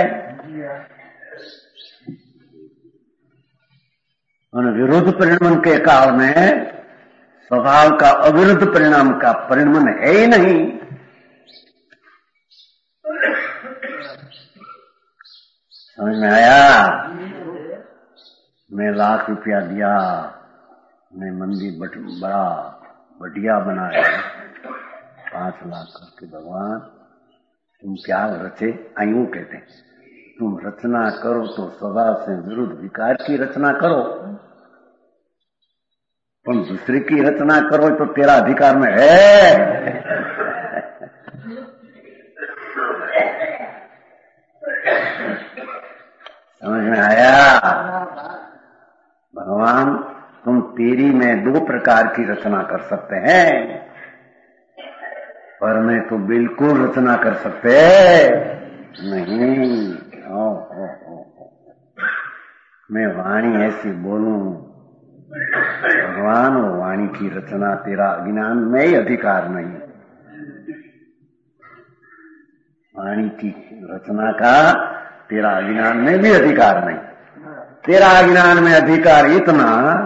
और विरुद्ध परिणमन के काल में स्वभाव का अविरुद्ध परिणाम का परिणमन है ही नहीं समझ में आया मैं लाख रुपया दिया मैं मंदिर बड़ा बढ़िया बनाया पांच लाख करके भगवान तुम क्या रचे आयु कहते हैं तुम रचना करो तो स्वभाव से विरुद्ध विकार की रचना करो तुम दूसरे की रचना करो तो तेरा अधिकार में है समझ में आया भगवान तुम तेरी में दो प्रकार की रचना कर सकते हैं पर मैं तो बिल्कुल रचना कर सकते नहीं ओ, ओ, ओ, ओ। मैं वाणी ऐसी बोलूं भगवान वो वाणी की रचना तेरा ज्ञान में ही अधिकार नहीं वाणी की रचना का तेरा ज्ञान में भी अधिकार नहीं तेरा ज्ञान में अधिकार इतना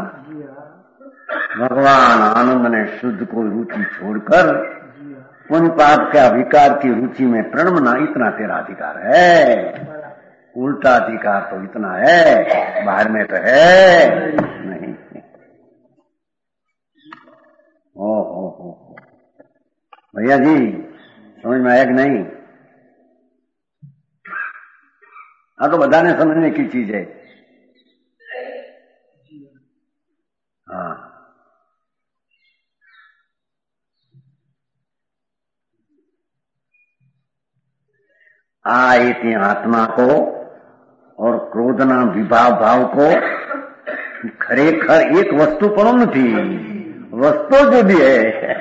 भगवान आनंद ने शुद्ध को रुचि छोड़कर पुण्य पाप का विकार की रुचि में प्रणमना इतना तेरा अधिकार है उल्टा अधिकार तो इतना है बाहर में तो है नहीं ओ हो हो भैया जी समझ में आया कि नहीं हाँ तो बताने समझने की चीज है हाँ आ इतनी आत्मा को और क्रोधना विभाव भाव को खरेखर एक वस्तु પણ નથી वस्तु जुदी है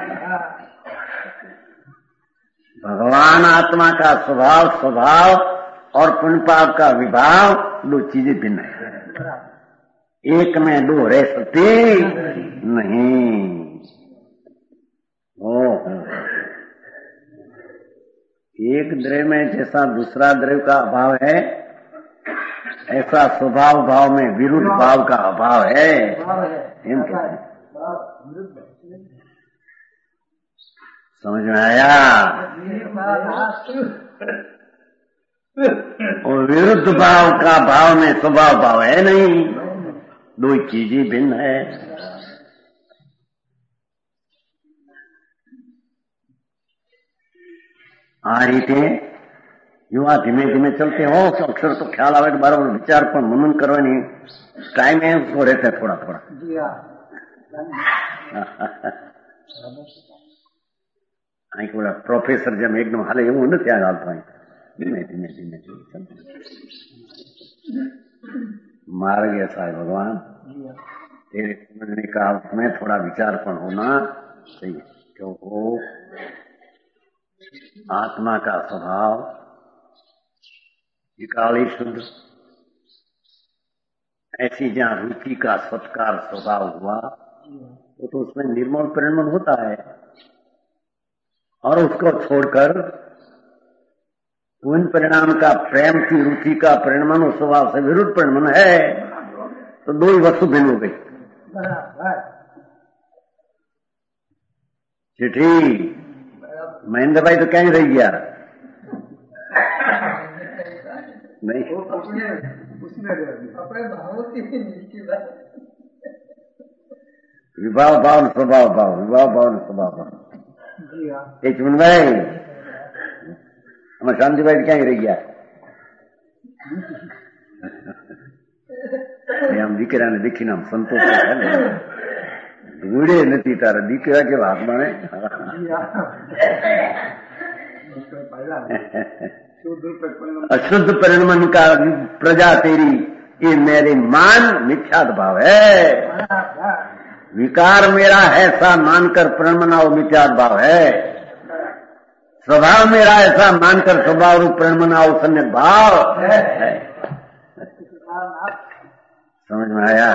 भगवान आत्मा का स्वभाव स्वभाव और पुण्य पाप का विभाव दो चीजें भिन्न है एक में दो रह सकती नहीं ओ एक द्रव्य में जैसा दूसरा द्रव्य का अभाव है, ऐसा स्वभाव भाव में विरुद्ध भाव का अभाव है। एम कहते हैं। समझ में आया? और विरुद्ध भाव का भाव में स्वभाव भाव है नहीं, दो चीजें भिन्न है। आ रीते युवा धीमे धीमे चलते हो अक्षर तो ख्याल आवे तो बराबर विचार पर मनन करवानी टाइम है उसको रहता है थोड़ा थोड़ा। અહીં કોઈ પ્રોફેસર જેમ એકદમ હાલે એવું નથી આ હાલતો અહીં ધીમે ધીમે ધીમે मार्ग ऐसा है भगवान, तेरे समझने का में थोड़ा विचारपण होना चाहिए। क्यों हो? आत्मा का स्वभाव विकाली शुद्ध, ऐसी जहाँ रुचि का सत्कार स्वभाव हुआ वो तो उसमें निर्मल परिणमन होता है, और उसको छोड़कर उन परिणाम का प्रेम की रुचि का परिणमन उस स्वभाव से विरुद्ध परिणमन है, तो दो ही वस्तु भिन्न हो गई। चिट्ठी महेंद्र भाई तो कहीं रह गया नहीं, विभाव भाव स्वभाव भाव, विभाव भाव स्वभाव भाव। एक मिनट भाई हमारे शांति भाई क्या ही रह गया આમ દીકરાને દેખીને આમ સંતોષ થાય ને, ધૂળે નથી તારા દીકરા કેવા હાથમાં ને अशुद्ध परिणमन का प्रजा तेरी ये मेरे मान मिथ्यात भाव है, विकार मेरा है ऐसा मानकर परिणमनाओ मिथ्यात भाव है, स्वभाव मेरा ऐसा मानकर स्वभाव रूप परिणमनाओ सम्यक भाव है। समझ में आया?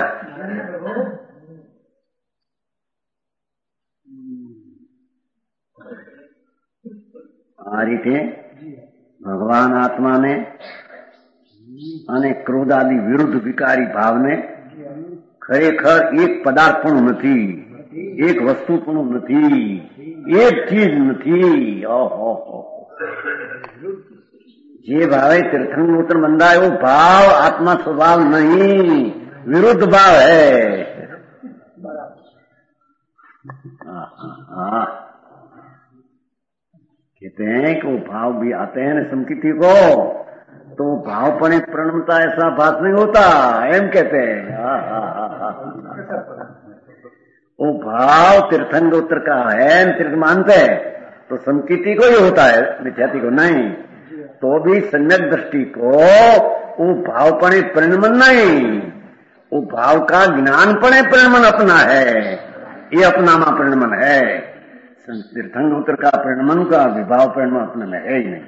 आ રીતે ભગવાન આત્માને અને ક્રોધ આદિ વિરુદ્ધ વિકારી ભાવને ખરેખર એક પદાર્થ પણ નથી, એક વસ્તુ પણ નથી, એક ચીજ નથી। ઓહો જે ભાવે તીર્થંકર બંધાયો ભાવ आत्मा स्वभाव नहीं, विरुद्ध भाव है। हाँ कहते हैं कि वो भाव भी आते हैं न संकिति को, तो भावपणे प्रणमता ऐसा बात नहीं होता, एम कहते हैं। वो भाव तीर्थंकर का है, तीर्थ मानते हैं तो संकिति को ही होता है, मिथ्याति को नहीं। तो भी सम्यक दृष्टि को वो भावपणे परिणमन नहीं, वो भाव का ज्ञानपणे परिणमन अपना है, ये अपनामा परिणमन है। तीर्थंकर का परिणमन का विभाव परिणमन अपने में है ही नहीं।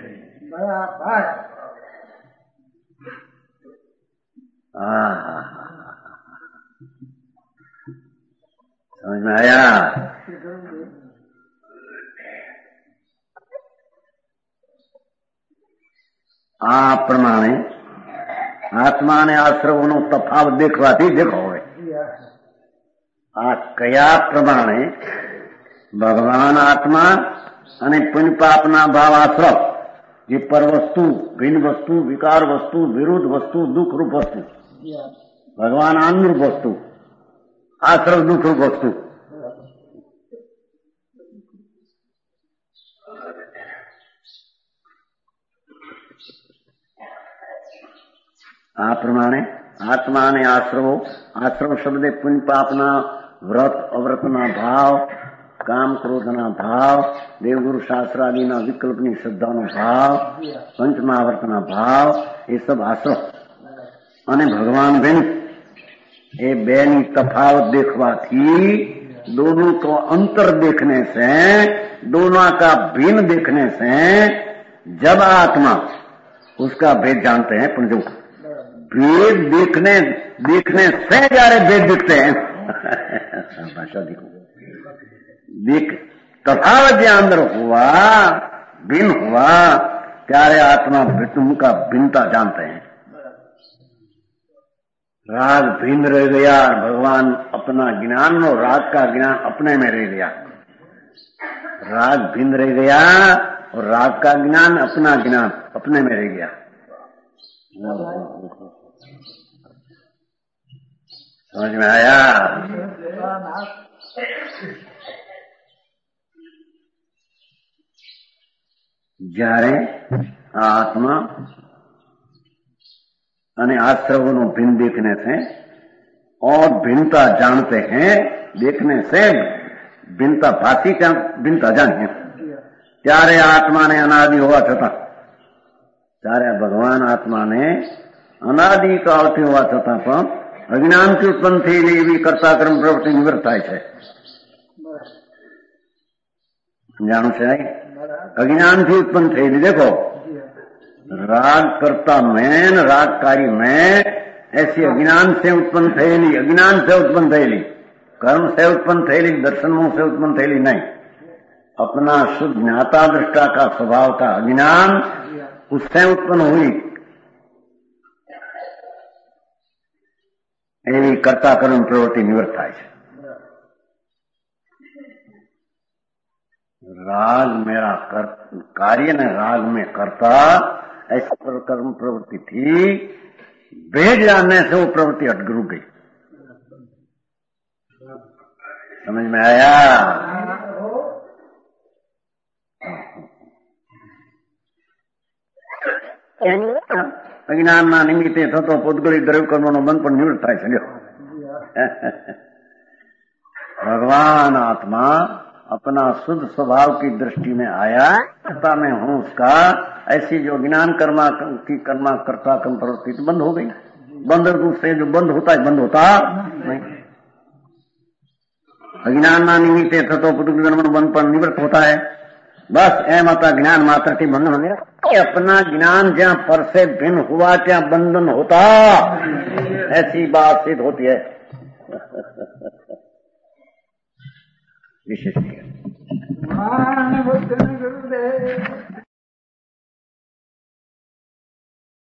समझ में आया? આ પ્રમાણે આત્મા અને આશ્રવોનો તફાવત દેખવાથી દેખો હોય। આ કયા પ્રમાણે ભગવાન આત્મા અને પુण्य પાપના ભાવ આશ્રવ, જે પર વસ્તુ, ભિન્ન વસ્તુ, વિકાર વસ્તુ, વિરુદ્ધ વસ્તુ, દુઃખ રૂપ વસ્તુ, ભગવાન આનંદ વસ્તુ, આશ્રવ દુઃખ રૂપ વસ્તુ। આ પ્રમાણે આત્મા અને આશ્રવો, આશ્રવ શબ્દે પુण्य પાપના, વ્રત અવ્રતના ભાવ, કામ ક્રોધના ભાવ, દેવગુરુ શાસ્ત્ર આદિના વિકલ્પની શ્રદ્ધાનો ભાવ, પંચ મહાવ્રતના ભાવ, એ सब આશ્રવ અને ભગવાન બેન એ બેની તફાવત देखवाથી, दोनों को अंतर देखने से, दोनों का भिन्न देखने से जब आत्मा उसका भेद जानते हैं, पर जो भेद देखने देखने से जारे भेद दिखते हैं भाषा देखो, देख तफावत जो अंदर हुआ, भिन्न हुआ, प्यारे आत्मा उनका भिन्नता जानते हैं। राग भिन्न रह गया, भगवान अपना ज्ञान और राग का ज्ञान अपने में रह गया। राग भिन्न रह गया और राग का ज्ञान अपना ज्ञान अपने में रह गया। समझ में आया? જ્યારે આત્મા અને આશ્રવોનો ભિન્ન देखने से और भिन्नता जानते हैं, देखने से भिन्नता भाती क्या भिन्नता जानिए। ત્યારે આત્માને અનાદિ હોવા છતાં, ત્યારે ભગવાન આત્માને અનાદિ કાળથી હોવા છતાં પણ અજ્ઞાનથી ઉત્પન્ન થયેલી એવી કર્તા કર્મ પ્રવૃત્તિ નિવૃત્ત થાય છે। જાણું છે નહીં? अज्ञान से उत्पन्न थेली, देखो राग कर्ता में, रागकारी में ऐसी अज्ञान से उत्पन्न थेली, अज्ञान से उत्पन्न थेली, कर्म से उत्पन्न थेली, दर्शनों से उत्पन्न थेली नहीं, अपना शुद्ध ज्ञाता दृष्टा का स्वभाव का अज्ञान उससे उत्पन्न हुई एवी कर्ता कर्म प्रवृत्ति निवृत्त થાય છે। राग मेरा कर, कार्य ने राग में करता, ऐसी कर्म प्रवृत्ति थी, भेद जानने से वो प्रवृत्ति हट रुक गई। समझ में आया? अज्ञान ना निमित्ते थतो पौद्गलिक द्रव्य कर्मों नो बंध पर निवृत्त થાય છે। भगवान आत्मा अपना शुद्ध स्वभाव की दृष्टि में आया, कर्ता में हूं उसका, ऐसी जो ज्ञान कर्मा की कर्मा कर्ता कर्म प्रवृत्ति तो बंद हो गई। बंद रूप से जो बंद होता है बंद होता नहीं। अज्ञान ना निमित्ते थतो पुरुष बंद पर निवृत्त होता है। बस ए माता ज्ञान मात्र की बंधन हो, अपना ज्ञान जहाँ पर से भिन्न हुआ क्या बंधन होता, ऐसी बात सिद्ध होती है। विशेष